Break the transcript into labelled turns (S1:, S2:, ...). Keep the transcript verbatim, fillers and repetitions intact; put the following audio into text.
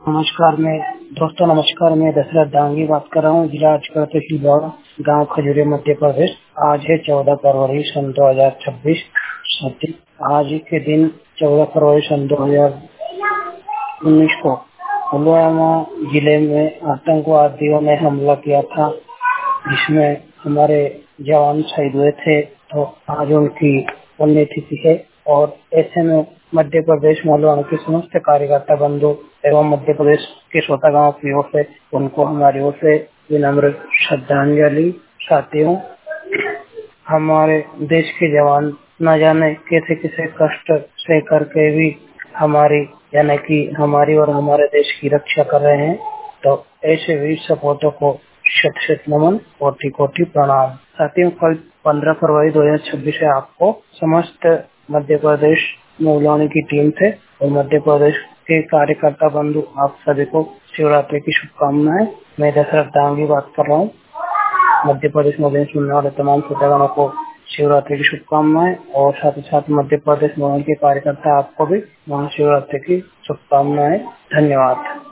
S1: नमस्कार मैं दोस्तों नमस्कार मैं दशरथ दांगी बात कर रहा हूँ। जिला आजकल तहसील गाँव खजूरिया मध्य प्रदेश। आज है चौदह फरवरी सन दो हजार छब्बीस। आज के दिन चौदह फरवरी सन दो हजार उन्नीस को पुलवामा जिले में आतंकवादियों ने हमला किया था, जिसमें हमारे जवान शहीद हुए थे। तो आज उनकी पुण्यतिथि है और ऐसे में मध्य प्रदेश मोहल्ला के समस्त कार्यकर्ता बंधु एवं मध्य प्रदेश के श्रोता गाँव की ओर से उनको हमारी ओर से विनम्र श्रद्धांजलि। साथियों, हमारे देश के जवान न जाने कैसे कैसे कष्ट से करके भी हमारी यानी कि हमारी और हमारे देश की रक्षा कर रहे हैं। तो ऐसे वीर सपूतों को शत शत नमन, कोटि कोटि प्रणाम। साथियों, कल पंद्रह फरवरी दो हजार छब्बीस से आपको समस्त मध्य प्रदेश मौलानी की टीम थे और मध्य प्रदेश के कार्यकर्ता बंधु आप सभी को शिवरात्रि की शुभकामनाएं। मैं दशरथ दांगी बात कर रहा हूँ। मध्य प्रदेश में सुनने वाले तमाम श्रोतागणों को शिवरात्रि की शुभकामनाएं और साथ ही साथ मध्य प्रदेश मौलानी के कार्यकर्ता आपको भी महाशिवरात्रि की शुभकामनाएं। धन्यवाद।